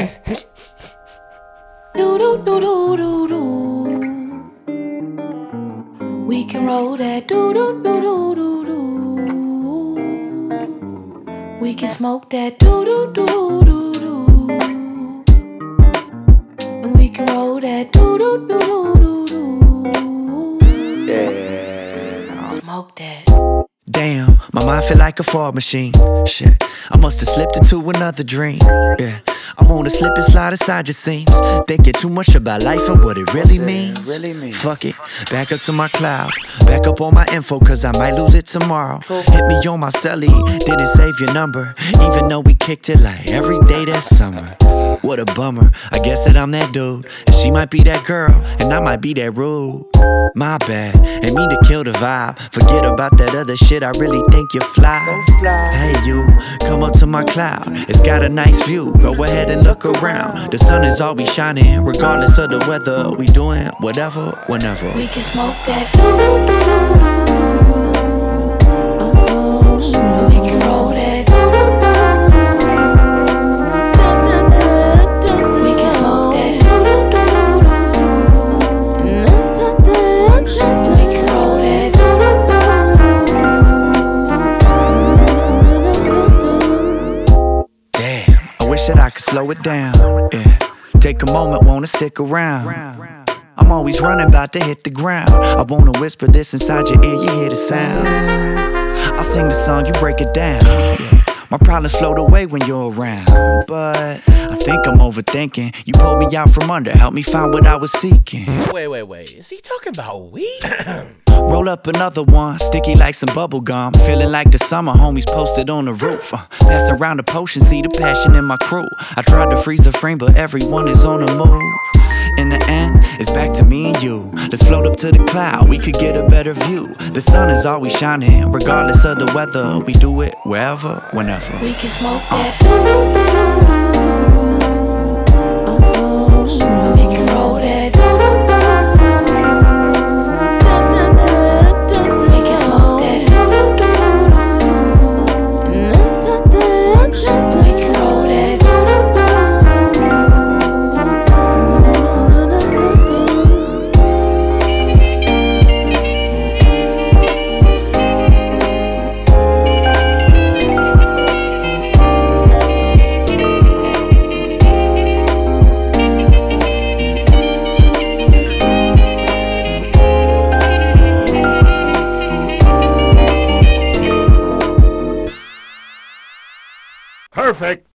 Do do do do do do. We can roll that. Do do do do do do. We can smoke that. Do do do do do. And we can roll that. Do do do do do do. Yeah. Smoke that. Damn, my mind feel like a fog machine. Shit, I must have slipped into another dream. Yeah, I wanna slip and slide inside your seams. Thinking too much about life and what it really means. Fuck it, back up to my cloud. Back up on my info, cause I might lose it tomorrow. Hit me on my celly, didn't save your number. Even though we kicked it like every day that summer. What a bummer, I guess that I'm that dude. And she might be that girl, and I might be that rude. My bad, ain't mean to kill the vibe. Forget about that other shit, I really think you're fly. So fly. Hey you, come up to my cloud. It's got a nice view, go ahead and look around. The sun is always shining, regardless of the weather. We doing whatever, whenever. We can smoke that. We can roll that. We can smoke that. We can roll that. Damn, I wish that I could slow it down. Yeah, take a moment, wanna stick around. I'm always running, about to hit the ground. I wanna whisper this inside your ear, you hear the sound. I'll sing the song, you break it down. Yeah. My problems float away when you're around. But I think I'm overthinking. You pulled me out from under, helped me find what I was seeking. Wait. Is he talking about weed? Roll up another one, sticky like some bubble gum. Feeling like the summer, homies posted on the roof. Passing around the potion, see the passion in my crew. I tried to freeze the frame, but everyone is on the move. In the end, it's back to me and you. Let's float up to the cloud, we could get a better view. The sun is always shining, regardless of the weather. We do it wherever, whenever. We can smoke that. We can roll that. We can smoke that. We can roll that. Perfect.